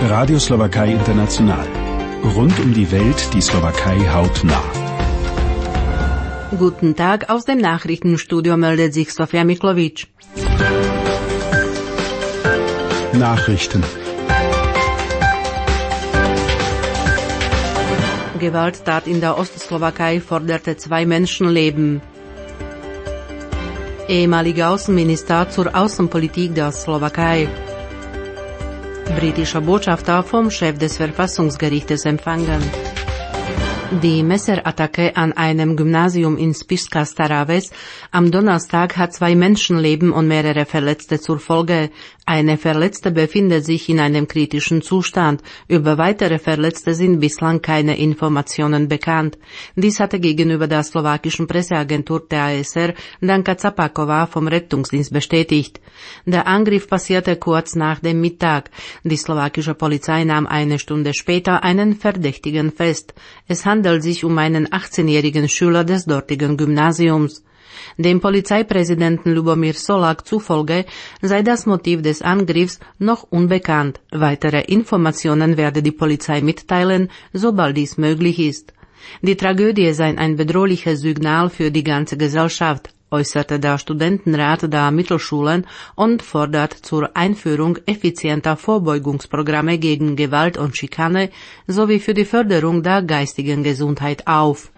Radio Slowakei International. Rund um die Welt die Slowakei hautnah. Guten Tag, aus dem Nachrichtenstudio meldet sich Sofia Miklovic. Nachrichten. Gewalttat in der Ostslowakei forderte 2 Menschenleben. Ehemaliger Außenminister zur Außenpolitik der Slowakei. Britischer Botschafter vom Chef des Verfassungsgerichtes empfangen. Die Messerattacke an einem Gymnasium in Spišská Stará Ves am Donnerstag hat 2 Menschenleben und mehrere Verletzte zur Folge. Eine Verletzte befindet sich in einem kritischen Zustand. Über weitere Verletzte sind bislang keine Informationen bekannt. Dies hatte gegenüber der slowakischen Presseagentur TASR Danka Capáková vom Rettungsdienst bestätigt. Der Angriff passierte kurz nach dem Mittag. Die slowakische Polizei nahm eine Stunde später einen Verdächtigen fest. Es handelt sich um einen 18-jährigen Schüler des dortigen Gymnasiums. Dem Polizeipräsidenten Lubomír Solák zufolge sei das Motiv des Angriffs noch unbekannt. Weitere Informationen werde die Polizei mitteilen, sobald dies möglich ist. Die Tragödie sei ein bedrohliches Signal für die ganze Gesellschaft, äußerte der Studentenrat der Mittelschulen und fordert zur Einführung effizienter Vorbeugungsprogramme gegen Gewalt und Schikane sowie für die Förderung der geistigen Gesundheit auf.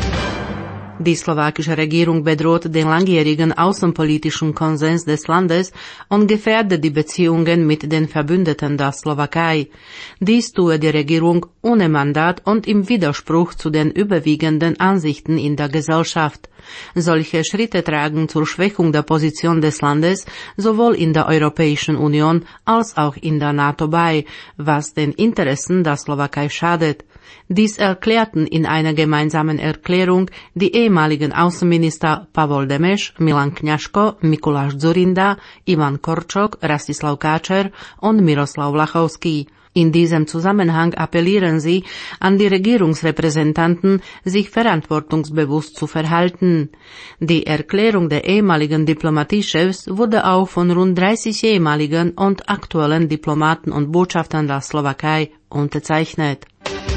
Die slowakische Regierung bedroht den langjährigen außenpolitischen Konsens des Landes und gefährdet die Beziehungen mit den Verbündeten der Slowakei. Dies tue die Regierung ohne Mandat und im Widerspruch zu den überwiegenden Ansichten in der Gesellschaft. Solche Schritte tragen zur Schwächung der Position des Landes sowohl in der Europäischen Union als auch in der NATO bei, was den Interessen der Slowakei schadet. Dies erklärten in einer gemeinsamen Erklärung die ehemaligen Außenminister Pavol Demeš, Milan Kňažko, Mikuláš Dzurinda, Ivan Korčok, Rastislav Káčer und Miroslav Vlachovský. In diesem Zusammenhang appellieren sie an die Regierungsrepräsentanten, sich verantwortungsbewusst zu verhalten. Die Erklärung der ehemaligen Diplomatiechefs wurde auch von rund 30 ehemaligen und aktuellen Diplomaten und Botschaftern der Slowakei unterzeichnet.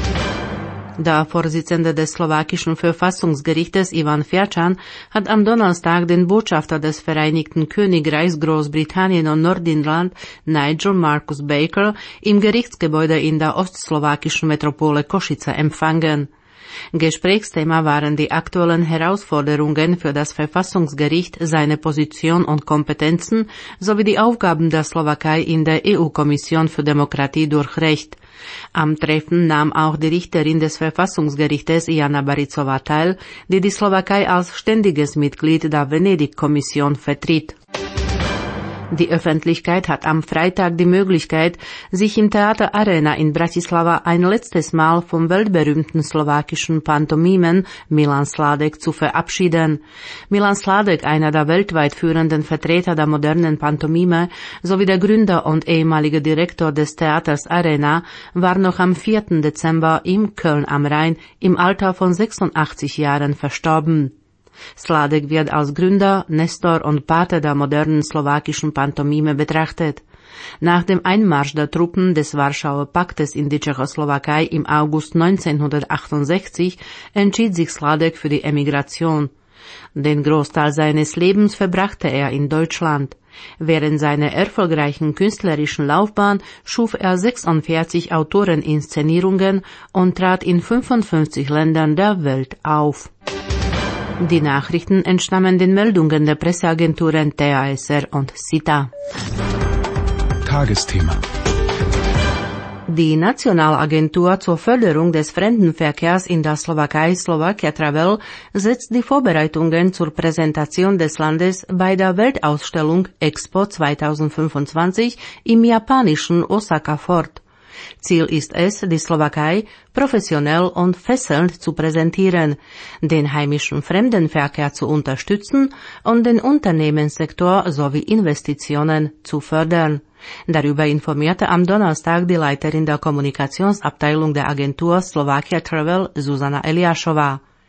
Der Vorsitzende des slowakischen Verfassungsgerichtes Ivan Fiačan hat am Donnerstag den Botschafter des Vereinigten Königreichs Großbritannien und Nordirland Nigel Marcus Baker im Gerichtsgebäude in der ostslowakischen Metropole Košice empfangen. Gesprächsthema waren die aktuellen Herausforderungen für das Verfassungsgericht, seine Position und Kompetenzen sowie die Aufgaben der Slowakei in der EU-Kommission für Demokratie durch Recht. Am Treffen nahm auch die Richterin des Verfassungsgerichtes Jana Baricová teil, die die Slowakei als ständiges Mitglied der Venedig-Kommission vertritt. Die Öffentlichkeit hat am Freitag die Möglichkeit, sich im Theater Arena in Bratislava ein letztes Mal vom weltberühmten slowakischen Pantomimen Milan Sládek zu verabschieden. Milan Sládek, einer der weltweit führenden Vertreter der modernen Pantomime sowie der Gründer und ehemalige Direktor des Theaters Arena, war noch am 4. Dezember in Köln am Rhein im Alter von 86 Jahren verstorben. Sládek wird als Gründer, Nestor und Pate der modernen slowakischen Pantomime betrachtet. Nach dem Einmarsch der Truppen des Warschauer Paktes in die Tschechoslowakei im August 1968 entschied sich Sládek für die Emigration. Den Großteil seines Lebens verbrachte er in Deutschland. Während seiner erfolgreichen künstlerischen Laufbahn schuf er 46 Autoreninszenierungen und trat in 55 Ländern der Welt auf. Die Nachrichten entstammen den Meldungen der Presseagenturen TASR und SITA. Tagesthema. Die Nationalagentur zur Förderung des Fremdenverkehrs in der Slowakei, Slovakia Travel, setzt die Vorbereitungen zur Präsentation des Landes bei der Weltausstellung Expo 2025 im japanischen Osaka fort. Ziel ist es, die Slowakei professionell und fesselnd zu präsentieren, den heimischen Fremdenverkehr zu unterstützen und den Unternehmenssektor sowie Investitionen zu fördern. Darüber informierte am Donnerstag die Leiterin der Kommunikationsabteilung der Agentur Slovakia Travel, Zuzana Eliášová.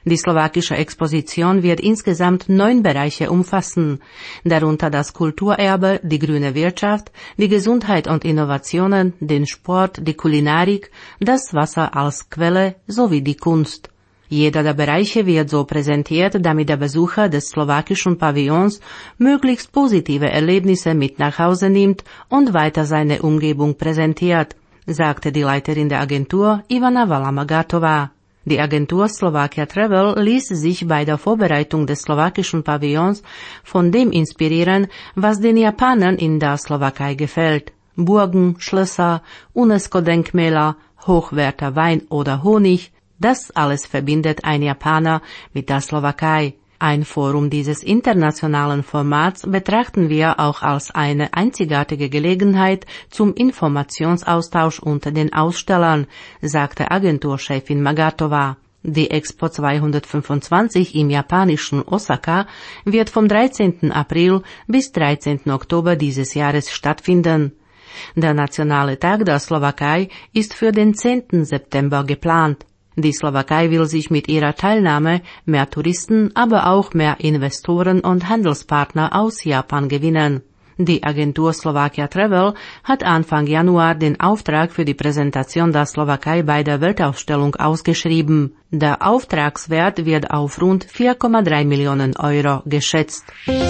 Die slowakische Exposition wird insgesamt 9 Bereiche umfassen, darunter das Kulturerbe, die grüne Wirtschaft, die Gesundheit und Innovationen, den Sport, die Kulinarik, das Wasser als Quelle sowie die Kunst. Jeder der Bereiche wird so präsentiert, damit der Besucher des slowakischen Pavillons möglichst positive Erlebnisse mit nach Hause nimmt und weiter seine Umgebung präsentiert, sagte die Leiterin der Agentur Ivana Valamagatova. Die Agentur Slovakia Travel ließ sich bei der Vorbereitung des slowakischen Pavillons von dem inspirieren, was den Japanern in der Slowakei gefällt. Burgen, Schlösser, UNESCO-Denkmäler, hochwertiger Wein oder Honig, das alles verbindet ein Japaner mit der Slowakei. Ein Forum dieses internationalen Formats betrachten wir auch als eine einzigartige Gelegenheit zum Informationsaustausch unter den Ausstellern, sagte Agenturchefin Magatova. Die Expo 225 im japanischen Osaka wird vom 13. April bis 13. Oktober dieses Jahres stattfinden. Der Nationale Tag der Slowakei ist für den 10. September geplant. Die Slowakei will sich mit ihrer Teilnahme mehr Touristen, aber auch mehr Investoren und Handelspartner aus Japan gewinnen. Die Agentur Slovakia Travel hat Anfang Januar den Auftrag für die Präsentation der Slowakei bei der Weltausstellung ausgeschrieben. Der Auftragswert wird auf rund 4,3 Millionen Euro geschätzt.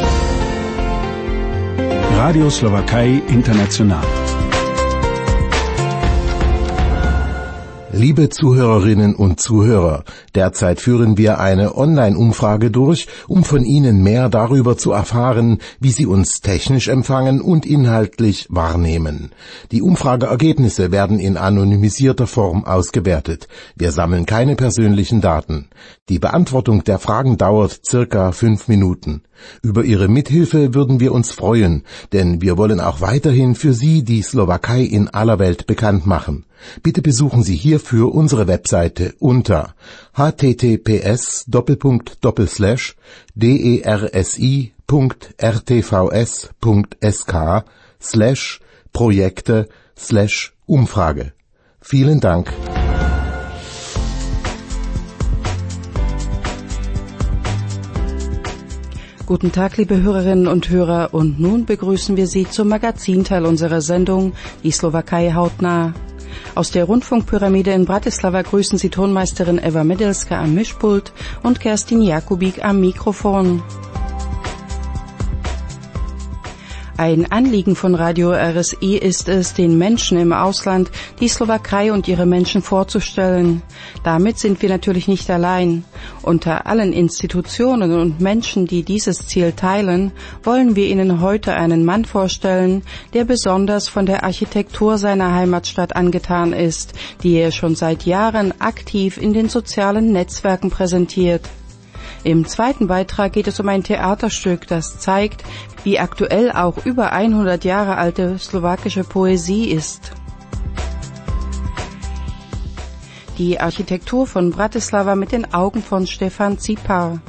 Radio Slowakei International. Liebe Zuhörerinnen und Zuhörer, derzeit führen wir eine Online-Umfrage durch, um von Ihnen mehr darüber zu erfahren, wie Sie uns technisch empfangen und inhaltlich wahrnehmen. Die Umfrageergebnisse werden in anonymisierter Form ausgewertet. Wir sammeln keine persönlichen Daten. Die Beantwortung der Fragen dauert circa 5 Minuten. Über Ihre Mithilfe würden wir uns freuen, denn wir wollen auch weiterhin für Sie die Slowakei in aller Welt bekannt machen. Bitte besuchen Sie hierfür unsere Webseite unter https://dersi.rsi.sk/projekte/Umfrage. Vielen Dank. Guten Tag, liebe Hörerinnen und Hörer, und nun begrüßen wir Sie zum Magazinteil unserer Sendung Die Slowakei hautnah. Aus der Rundfunkpyramide in Bratislava grüßen Sie Tonmeisterin Eva Medelska am Mischpult und Kerstin Jakubik am Mikrofon. Ein Anliegen von Radio RSI ist es, den Menschen im Ausland die Slowakei und ihre Menschen vorzustellen. Damit sind wir natürlich nicht allein. Unter allen Institutionen und Menschen, die dieses Ziel teilen, wollen wir Ihnen heute einen Mann vorstellen, der besonders von der Architektur seiner Heimatstadt angetan ist, die er schon seit Jahren aktiv in den sozialen Netzwerken präsentiert. Im zweiten Beitrag geht es um ein Theaterstück, das zeigt, wie aktuell auch über 100 Jahre alte slowakische Poesie ist. Die Architektur von Bratislava mit den Augen von Stefan Cipar.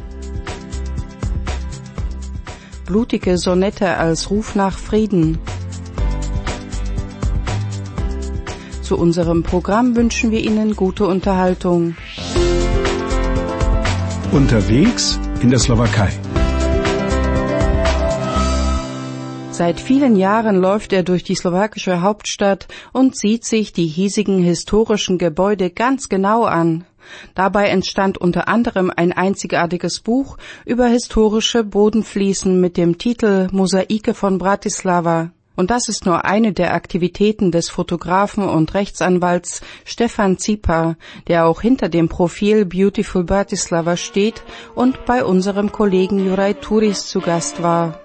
Blutige Sonette als Ruf nach Frieden. Zu unserem Programm wünschen wir Ihnen gute Unterhaltung. Unterwegs in der Slowakei. Seit vielen Jahren läuft er durch die slowakische Hauptstadt und sieht sich die hiesigen historischen Gebäude ganz genau an. Dabei entstand unter anderem ein einzigartiges Buch über historische Bodenfliesen mit dem Titel Mosaike von Bratislava. Und das ist nur eine der Aktivitäten des Fotografen und Rechtsanwalts Stefan Cipar, der auch hinter dem Profil Beautiful Bratislava steht und bei unserem Kollegen Juraj Turis zu Gast war.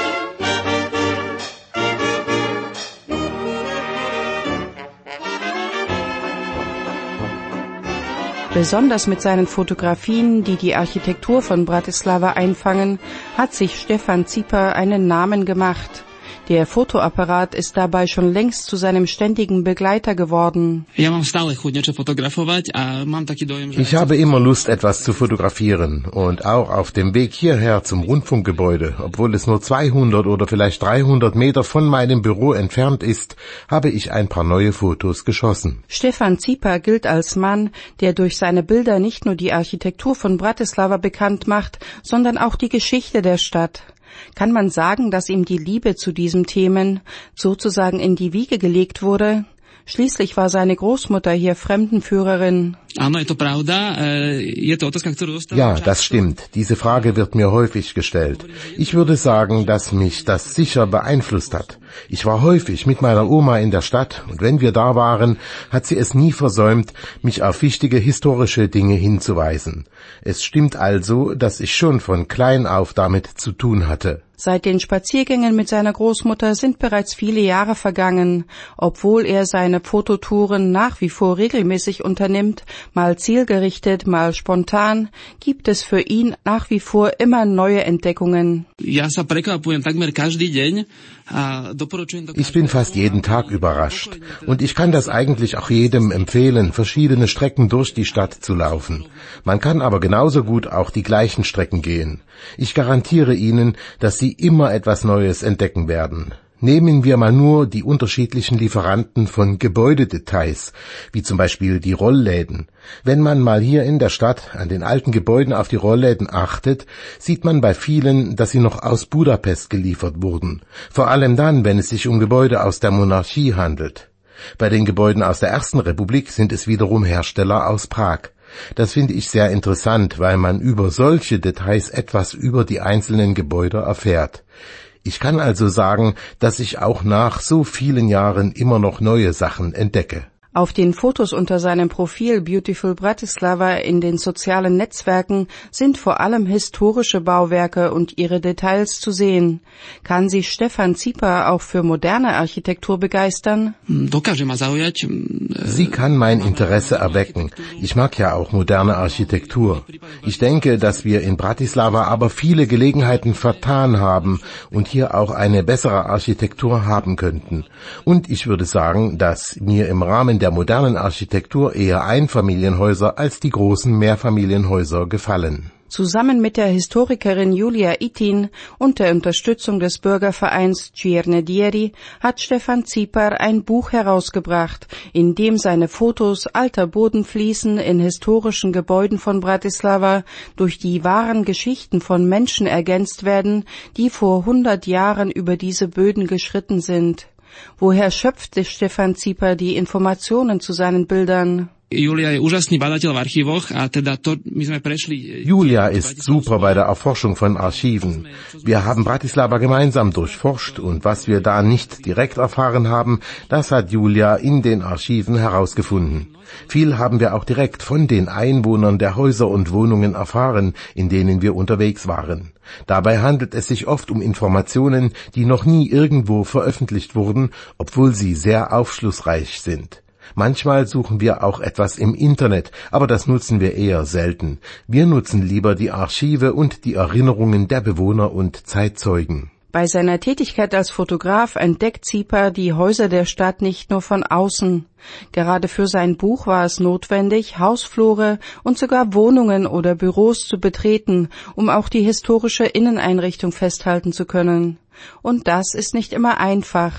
Besonders mit seinen Fotografien, die die Architektur von Bratislava einfangen, hat sich Stefan Cipar einen Namen gemacht. Der Fotoapparat ist dabei schon längst zu seinem ständigen Begleiter geworden. Ich habe immer Lust, etwas zu fotografieren. Und auch auf dem Weg hierher zum Rundfunkgebäude, obwohl es nur 200 oder vielleicht 300 Meter von meinem Büro entfernt ist, habe ich ein paar neue Fotos geschossen. Stefan Zieper gilt als Mann, der durch seine Bilder nicht nur die Architektur von Bratislava bekannt macht, sondern auch die Geschichte der Stadt. Kann man sagen, dass ihm die Liebe zu diesen Themen sozusagen in die Wiege gelegt wurde? Schließlich war seine Großmutter hier Fremdenführerin. Ja, das stimmt. Diese Frage wird mir häufig gestellt. Ich würde sagen, dass mich das sicher beeinflusst hat. Ich war häufig mit meiner Oma in der Stadt und wenn wir da waren, hat sie es nie versäumt, mich auf wichtige historische Dinge hinzuweisen. Es stimmt also, dass ich schon von klein auf damit zu tun hatte. Seit den Spaziergängen mit seiner Großmutter sind bereits viele Jahre vergangen. Obwohl er seine Fototouren nach wie vor regelmäßig unternimmt, mal zielgerichtet, mal spontan, gibt es für ihn nach wie vor immer neue Entdeckungen. Ich bin fast jeden Tag überrascht und ich kann das eigentlich auch jedem empfehlen, verschiedene Strecken durch die Stadt zu laufen. Man kann aber genauso gut auch die gleichen Strecken gehen. Ich garantiere Ihnen, dass Sie immer etwas Neues entdecken werden. Nehmen wir mal nur die unterschiedlichen Lieferanten von Gebäudedetails, wie zum Beispiel die Rollläden. Wenn man mal hier in der Stadt an den alten Gebäuden auf die Rollläden achtet, sieht man bei vielen, dass sie noch aus Budapest geliefert wurden. Vor allem dann, wenn es sich um Gebäude aus der Monarchie handelt. Bei den Gebäuden aus der Ersten Republik sind es wiederum Hersteller aus Prag. Das finde ich sehr interessant, weil man über solche Details etwas über die einzelnen Gebäude erfährt. Ich kann also sagen, dass ich auch nach so vielen Jahren immer noch neue Sachen entdecke. Auf den Fotos unter seinem Profil Beautiful Bratislava in den sozialen Netzwerken sind vor allem historische Bauwerke und ihre Details zu sehen. Kann sich Stefan Zieper auch für moderne Architektur begeistern? Sie kann mein Interesse erwecken. Ich mag ja auch moderne Architektur. Ich denke, dass wir in Bratislava aber viele Gelegenheiten vertan haben und hier auch eine bessere Architektur haben könnten. Und ich würde sagen, dass mir im Rahmen der modernen Architektur eher Einfamilienhäuser als die großen Mehrfamilienhäuser gefallen. Zusammen mit der Historikerin Julia Itin und der Unterstützung des Bürgervereins Cierne Dieri hat Stefan Zieper ein Buch herausgebracht, in dem seine Fotos alter Bodenfliesen in historischen Gebäuden von Bratislava durch die wahren Geschichten von Menschen ergänzt werden, die vor 100 Jahren über diese Böden geschritten sind. Woher schöpfte Stefan Zieper die Informationen zu seinen Bildern? Julia ist super bei der Erforschung von Archiven. Wir haben Bratislava gemeinsam durchforscht und was wir da nicht direkt erfahren haben, das hat Julia in den Archiven herausgefunden. Viel haben wir auch direkt von den Einwohnern der Häuser und Wohnungen erfahren, in denen wir unterwegs waren. Dabei handelt es sich oft um Informationen, die noch nie irgendwo veröffentlicht wurden, obwohl sie sehr aufschlussreich sind. Manchmal suchen wir auch etwas im Internet, aber das nutzen wir eher selten. Wir nutzen lieber die Archive und die Erinnerungen der Bewohner und Zeitzeugen. Bei seiner Tätigkeit als Fotograf entdeckt Zieper die Häuser der Stadt nicht nur von außen. Gerade für sein Buch war es notwendig, Hausflure und sogar Wohnungen oder Büros zu betreten, um auch die historische Inneneinrichtung festhalten zu können. Und das ist nicht immer einfach.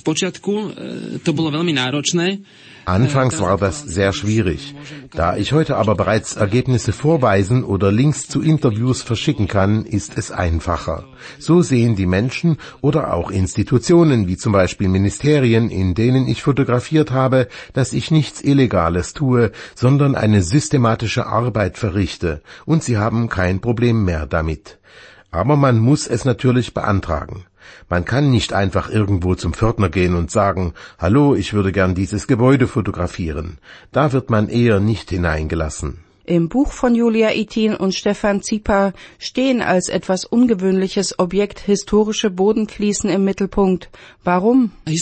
Anfangs war das sehr schwierig. Da ich heute aber bereits Ergebnisse vorweisen oder Links zu Interviews verschicken kann, ist es einfacher. So sehen die Menschen oder auch Institutionen, wie zum Beispiel Ministerien, in denen ich fotografiert habe, dass ich nichts Illegales tue, sondern eine systematische Arbeit verrichte, und sie haben kein Problem mehr damit. Aber man muss es natürlich beantragen. Man kann nicht einfach irgendwo zum Pförtner gehen und sagen, »Hallo, ich würde gern dieses Gebäude fotografieren.« Da wird man eher nicht hineingelassen. Im Buch von Julia Itin und Stefan Zipa stehen als etwas ungewöhnliches Objekt historische Bodenfliesen im Mittelpunkt. Warum? Die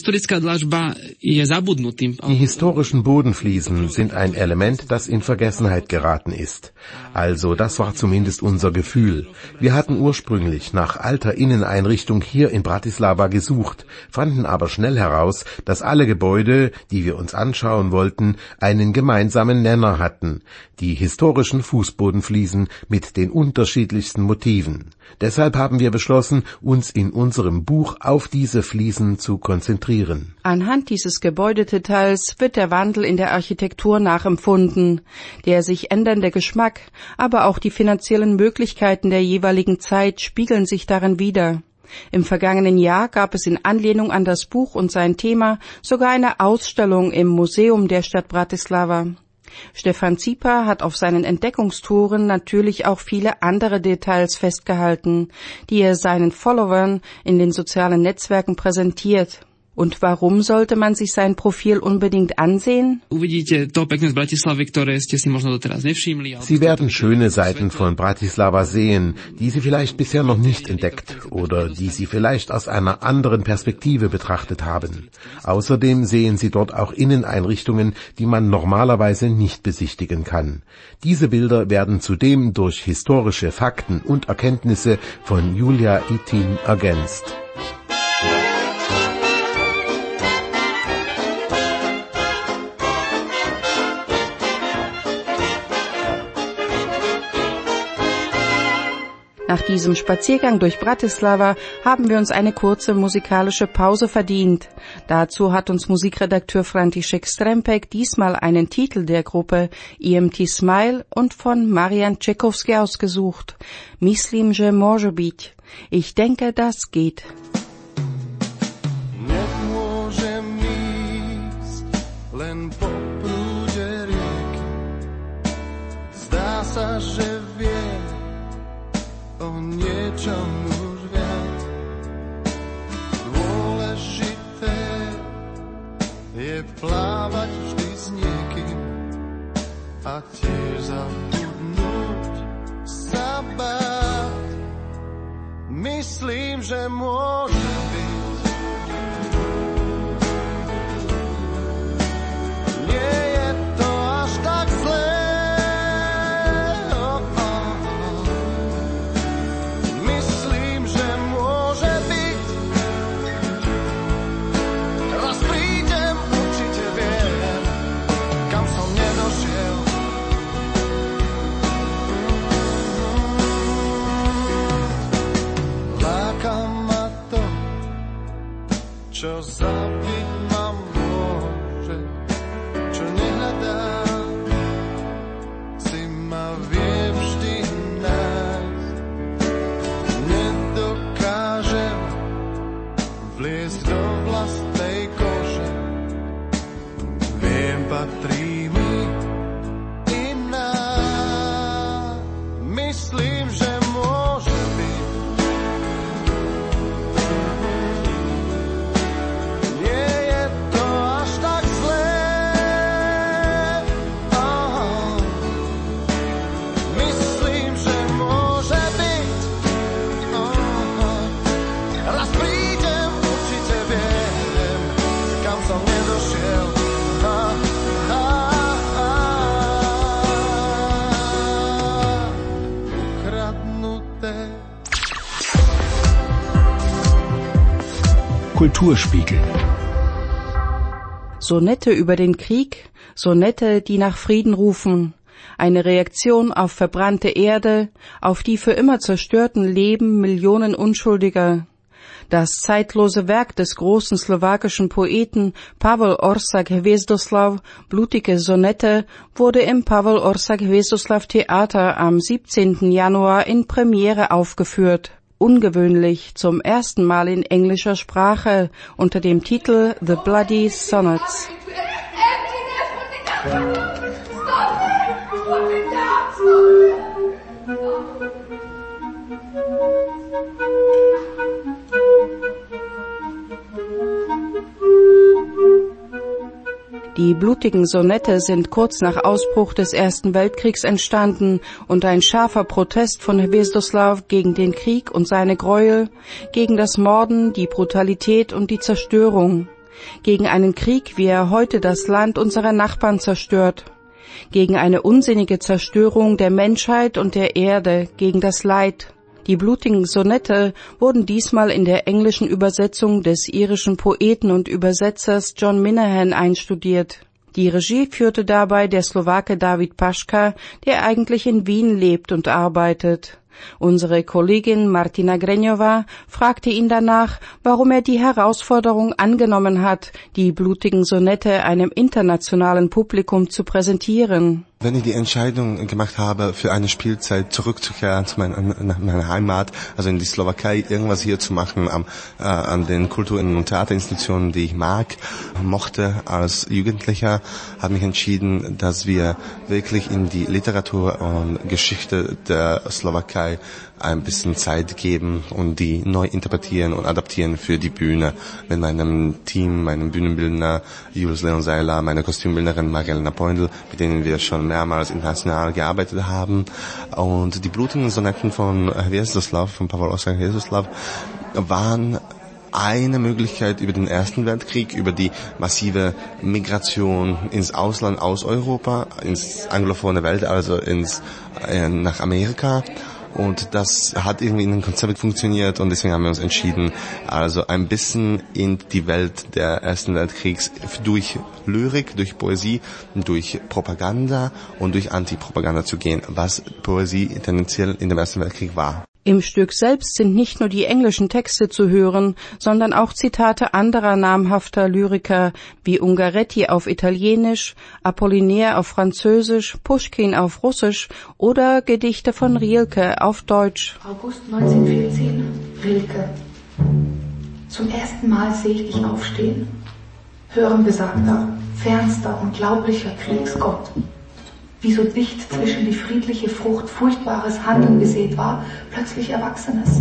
historischen Bodenfliesen sind ein Element, das in Vergessenheit geraten ist. Also, das war zumindest unser Gefühl. Wir hatten ursprünglich nach alter Inneneinrichtung hier in Bratislava gesucht, fanden aber schnell heraus, dass alle Gebäude, die wir uns anschauen wollten, einen gemeinsamen Nenner hatten: die historischen Fußbodenfliesen mit den unterschiedlichsten Motiven. Deshalb haben wir beschlossen, uns in unserem Buch auf diese Fliesen zu konzentrieren. Anhand dieses Gebäudedetails wird der Wandel in der Architektur nachempfunden. Der sich ändernde Geschmack, aber auch die finanziellen Möglichkeiten der jeweiligen Zeit spiegeln sich darin wider. Im vergangenen Jahr gab es in Anlehnung an das Buch und sein Thema sogar eine Ausstellung im Museum der Stadt Bratislava. Stefan Zipa hat auf seinen Entdeckungstouren natürlich auch viele andere Details festgehalten, die er seinen Followern in den sozialen Netzwerken präsentiert. Und warum sollte man sich sein Profil unbedingt ansehen? Sie werden schöne Seiten von Bratislava sehen, die Sie vielleicht bisher noch nicht entdeckt oder die Sie vielleicht aus einer anderen Perspektive betrachtet haben. Außerdem sehen Sie dort auch Inneneinrichtungen, die man normalerweise nicht besichtigen kann. Diese Bilder werden zudem durch historische Fakten und Erkenntnisse von Julia Itin ergänzt. Nach diesem Spaziergang durch Bratislava haben wir uns eine kurze musikalische Pause verdient. Dazu hat uns Musikredakteur František Strempek diesmal einen Titel der Gruppe EMT Smile und von Marian Čekovský ausgesucht. Myslím, že môže byť. Ich denke, das geht. Nemôžem ísť len po prúde rieky. Zdá sa, že viem o niečom už viac. Dôležité je plávať vždy s niekým a tiež zabudnúť sa báť. Myslím, že môže byť. Nie je to až tak zlé. Čo zabiť ma môže, čo nehľadám, si ma vie vždy nájsť. Nedokážem vliesť do vlastnej kože, viem, patrí mi iná. Myslím, že môže byť. Kulturspiegel. Sonette über den Krieg, Sonette, die nach Frieden rufen. Eine Reaktion auf verbrannte Erde, auf die für immer zerstörten Leben Millionen Unschuldiger. Das zeitlose Werk des großen slowakischen Poeten Pavel Orszag Hvězdoslav, Blutige Sonette, wurde im Pavel Orszag Hvězdoslav Theater am 17. Januar in Premiere aufgeführt. Ungewöhnlich, zum ersten Mal in englischer Sprache, unter dem Titel The Bloody Sonnets. Die blutigen Sonette sind kurz nach Ausbruch des Ersten Weltkriegs entstanden und ein scharfer Protest von Hvězdoslav gegen den Krieg und seine Gräuel, gegen das Morden, die Brutalität und die Zerstörung, gegen einen Krieg, wie er heute das Land unserer Nachbarn zerstört, gegen eine unsinnige Zerstörung der Menschheit und der Erde, gegen das Leid. Die blutigen Sonette wurden diesmal in der englischen Übersetzung des irischen Poeten und Übersetzers John Minahan einstudiert. Die Regie führte dabei der Slowake David Paschka, der eigentlich in Wien lebt und arbeitet. Unsere Kollegin Martina Grenjova fragte ihn danach, warum er die Herausforderung angenommen hat, die blutigen Sonette einem internationalen Publikum zu präsentieren. Wenn ich die Entscheidung gemacht habe, für eine Spielzeit zurückzukehren zu meiner Heimat, also in die Slowakei, irgendwas hier zu machen an den Kultur- und Theaterinstitutionen, die ich mochte als Jugendlicher, habe mich entschieden, dass wir wirklich in die Literatur und Geschichte der Slowakei ein bisschen Zeit geben und die neu interpretieren und adaptieren für die Bühne. Mit meinem Team, meinem Bühnenbildner Julius Leon Seiler, meiner Kostümbildnerin Marielena Poindl, mit denen wir schon mehrmals international gearbeitet haben. Und die blutigen Sonetten von Hvězdoslav, von Pavel Oskar Hvězdoslav, waren eine Möglichkeit über den Ersten Weltkrieg, über die massive Migration ins Ausland aus Europa, ins anglophone Welt, also nach Amerika. Und das hat irgendwie in dem Konzept funktioniert und deswegen haben wir uns entschieden, also ein bisschen in die Welt der Ersten Weltkriegs durch Lyrik, durch Poesie, durch Propaganda und durch Antipropaganda zu gehen, was Poesie tendenziell in dem Ersten Weltkrieg war. Im Stück selbst sind nicht nur die englischen Texte zu hören, sondern auch Zitate anderer namhafter Lyriker wie Ungaretti auf Italienisch, Apollinaire auf Französisch, Puschkin auf Russisch oder Gedichte von Rilke auf Deutsch. August 1914, Rilke. Zum ersten Mal sehe ich dich aufstehen. Hören besagter, fernster, unglaublicher Kriegsgott. Wie so dicht zwischen die friedliche Frucht furchtbares Handeln gesät war, plötzlich Erwachsenes.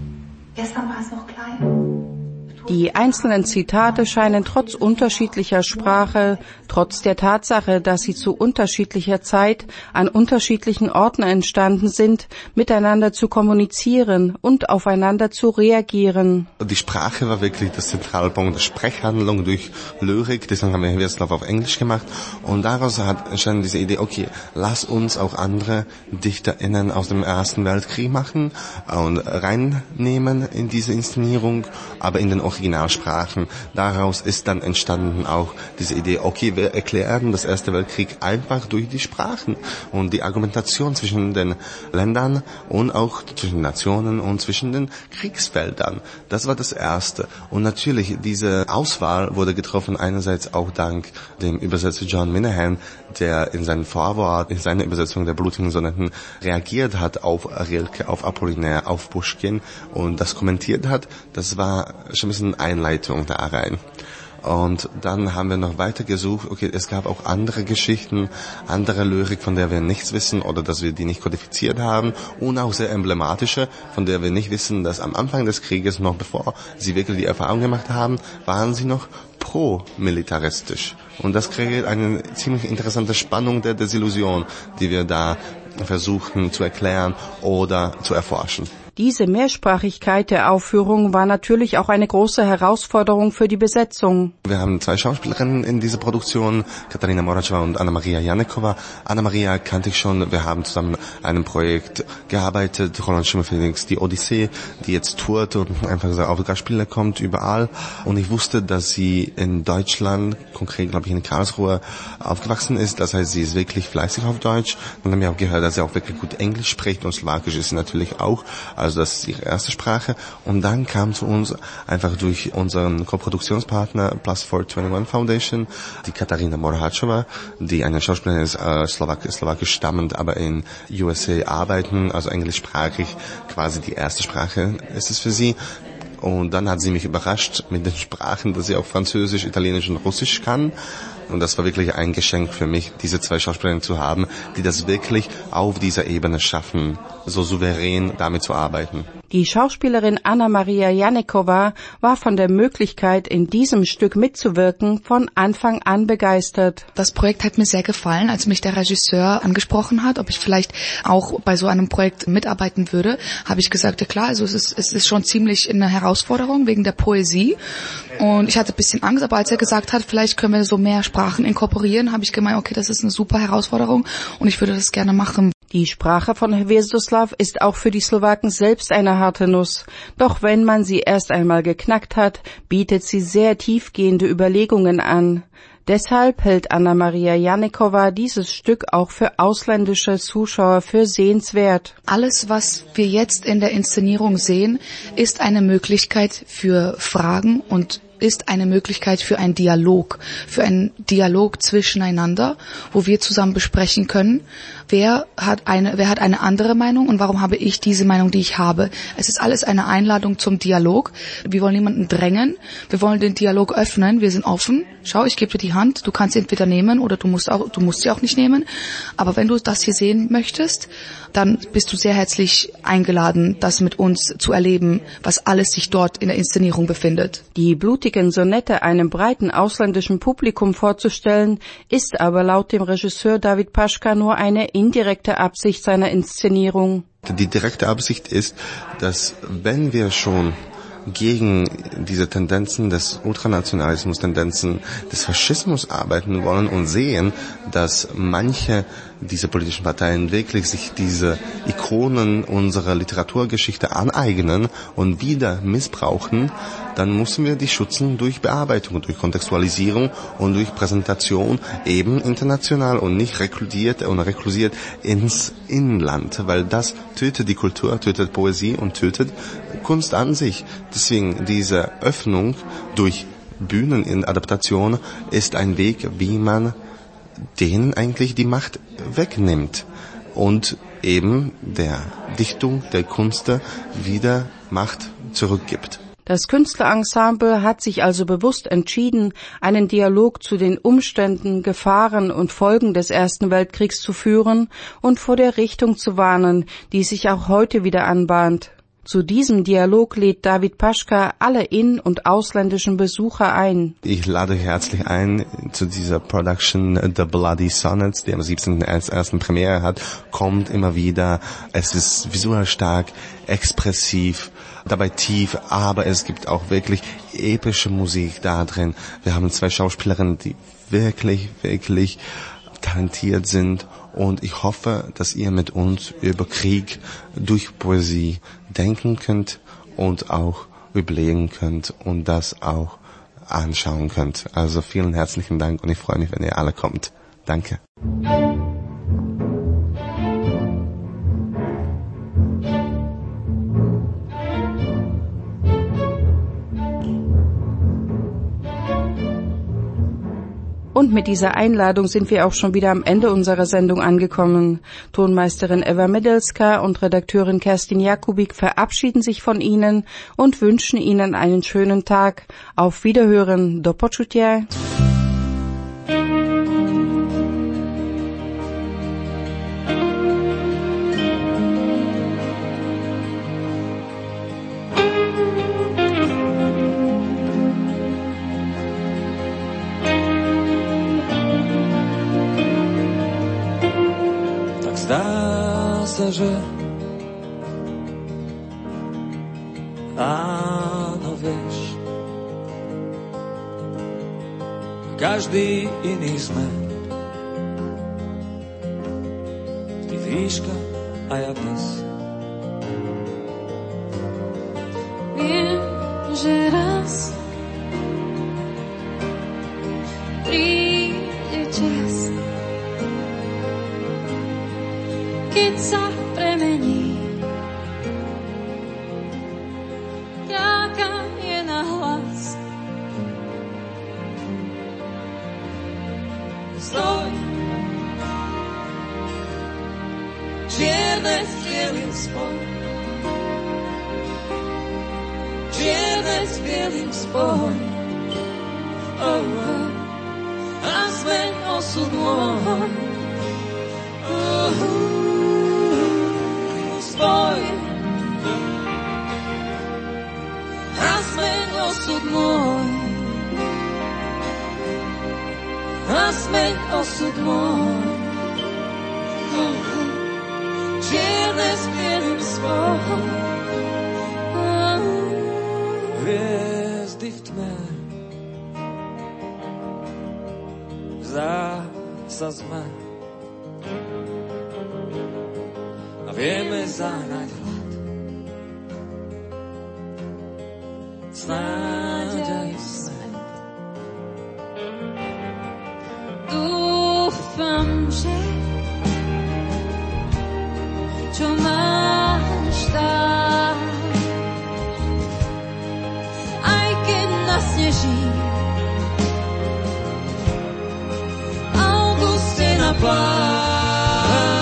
Gestern war es noch klein. Die einzelnen Zitate scheinen trotz unterschiedlicher Sprache, trotz der Tatsache, dass sie zu unterschiedlicher Zeit an unterschiedlichen Orten entstanden sind, miteinander zu kommunizieren und aufeinander zu reagieren. Die Sprache war wirklich das zentrale Punkt, die Sprechhandlung durch Lyrik, deswegen haben wir Hvězdoslav auf Englisch gemacht und daraus entstanden diese Idee, okay, lass uns auch andere DichterInnen aus dem Ersten Weltkrieg machen und reinnehmen in diese Inszenierung, aber in den Originalsprachen. Daraus ist dann entstanden auch diese Idee, okay, wir erklären das Erste Weltkrieg einfach durch die Sprachen und die Argumentation zwischen den Ländern und auch zwischen Nationen und zwischen den Kriegsfeldern. Das war das Erste. Und natürlich, diese Auswahl wurde getroffen einerseits auch dank dem Übersetzer John Minahan, der in seinem Vorwort, in seiner Übersetzung der blutigen Sonetten reagiert hat auf Rilke, auf Apollinaire, auf Puschkin und das kommentiert hat. Das war schon ein bisschen Einleitung da rein. Und dann haben wir noch weiter gesucht, okay, es gab auch andere Geschichten, andere Lyrik, von der wir nichts wissen oder dass wir die nicht kodifiziert haben und auch sehr emblematische, von der wir nicht wissen, dass am Anfang des Krieges, noch bevor sie wirklich die Erfahrung gemacht haben, waren sie noch pro-militaristisch. Und das kreiert eine ziemlich interessante Spannung der Desillusion, die wir da versuchen zu erklären oder zu erforschen. Diese Mehrsprachigkeit der Aufführung war natürlich auch eine große Herausforderung für die Besetzung. Wir haben 2 Schauspielerinnen in dieser Produktion, Katarina Moračeva und Anna-Maria Janekova. Anna-Maria kannte ich schon, wir haben zusammen an einem Projekt gearbeitet, Roland Schimmer-Felix, die Odyssee, die jetzt tourt und einfach so auf Gastspiele kommt, überall. Und ich wusste, dass sie in Deutschland, konkret glaube ich in Karlsruhe, aufgewachsen ist. Das heißt, sie ist wirklich fleißig auf Deutsch. Und dann haben wir auch gehört, dass sie auch wirklich gut Englisch spricht und Slowakisch ist sie natürlich auch. Also das ist ihre erste Sprache. Und dann kam zu uns einfach durch unseren Koproduktionspartner Plus 421 Foundation die Katarina Moračeva, die eine Schauspielerin ist, slowakisch stammend, aber in USA arbeiten, also englischsprachig, quasi die erste Sprache ist es für sie. Und dann hat sie mich überrascht mit den Sprachen, dass sie auch Französisch, Italienisch und Russisch kann. Und das war wirklich ein Geschenk für mich, diese zwei Schauspielerinnen zu haben, die das wirklich auf dieser Ebene schaffen, so souverän damit zu arbeiten. Die Schauspielerin Anna-Maria Janekova war von der Möglichkeit, in diesem Stück mitzuwirken, von Anfang an begeistert. Das Projekt hat mir sehr gefallen, als mich der Regisseur angesprochen hat, ob ich vielleicht auch bei so einem Projekt mitarbeiten würde, habe ich gesagt, ja klar, also es ist schon ziemlich eine Herausforderung wegen der Poesie. Und ich hatte ein bisschen Angst, aber als er gesagt hat, vielleicht können wir so mehr Sprachen inkorporieren, habe ich gemeint, okay, das ist eine super Herausforderung und ich würde das gerne machen. Die Sprache von Hvězdoslav ist auch für die Slowaken selbst eine harte Nuss. Doch wenn man sie erst einmal geknackt hat, bietet sie sehr tiefgehende Überlegungen an. Deshalb hält Anna-Maria Janekova dieses Stück auch für ausländische Zuschauer für sehenswert. Alles, was wir jetzt in der Inszenierung sehen, ist eine Möglichkeit für Fragen und ist eine Möglichkeit für einen Dialog zwischeneinander, wo wir zusammen besprechen können, wer hat eine andere Meinung und warum habe ich diese Meinung, die ich habe. Es ist alles eine Einladung zum Dialog. Wir wollen niemanden drängen, wir wollen den Dialog öffnen, wir sind offen. Schau, ich gebe dir die Hand, du kannst sie entweder nehmen oder du musst sie auch nicht nehmen. Aber wenn du das hier sehen möchtest, dann bist du sehr herzlich eingeladen, das mit uns zu erleben, was alles sich dort in der Inszenierung befindet. Die blutigen Sonette einem breiten ausländischen Publikum vorzustellen, ist aber laut dem Regisseur David Paschka nur eine indirekte Absicht seiner Inszenierung. Die direkte Absicht ist, dass wenn wir schon gegen diese Tendenzen des Ultranationalismus, Tendenzen des Faschismus arbeiten wollen und sehen, dass manche dieser politischen Parteien wirklich sich diese Ikonen unserer Literaturgeschichte aneignen und wieder missbrauchen, dann müssen wir die schützen durch Bearbeitung, durch Kontextualisierung und durch Präsentation eben international und nicht reklusiert ins Inland, weil das tötet die Kultur, tötet Poesie und tötet Kunst an sich. Deswegen diese Öffnung durch Bühnen in Adaptation ist ein Weg, wie man denen eigentlich die Macht wegnimmt und eben der Dichtung, der Kunst wieder Macht zurückgibt. Das Künstlerensemble hat sich also bewusst entschieden, einen Dialog zu den Umständen, Gefahren und Folgen des Ersten Weltkriegs zu führen und vor der Richtung zu warnen, die sich auch heute wieder anbahnt. Zu diesem Dialog lädt David Paschka alle in- und ausländischen Besucher ein. Ich lade herzlich ein zu dieser Production The Bloody Sonnets, die am 17.01. Premiere hat. Kommt immer wieder. Es ist visuell stark, expressiv, dabei tief, aber es gibt auch wirklich epische Musik da drin. Wir haben zwei Schauspielerinnen, die wirklich, wirklich talentiert sind. Und ich hoffe, dass ihr mit uns über Krieg durch Poesie denken könnt und auch überlegen könnt und das auch anschauen könnt. Also vielen herzlichen Dank und ich freue mich, wenn ihr alle kommt. Danke. Und mit dieser Einladung sind wir auch schon wieder am Ende unserer Sendung angekommen. Tonmeisterin Eva Medelska und Redakteurin Kerstin Jakubik verabschieden sich von Ihnen und wünschen Ihnen einen schönen Tag. Auf Wiederhören. Do počutia. Zdá sa, že áno, vieš, každý iný sme. Ty výška a ja dnes. Viem, že raz príde čas, keď sa premení. Ťaká je na hlas. Stoj, čierne s bielým spoj. Čierne s bielým spoj. Oh, oh. A osud môj. Spoj a zmeň osud môj. A zmeň osud môj. Čierne s bielým spoj. Hviezdy v tme, zdá sa sme a vieme zahnať hlad. Snáď aj smet. Dúfam, že čo máš dať, aj keď nasneží v auguste na pláž.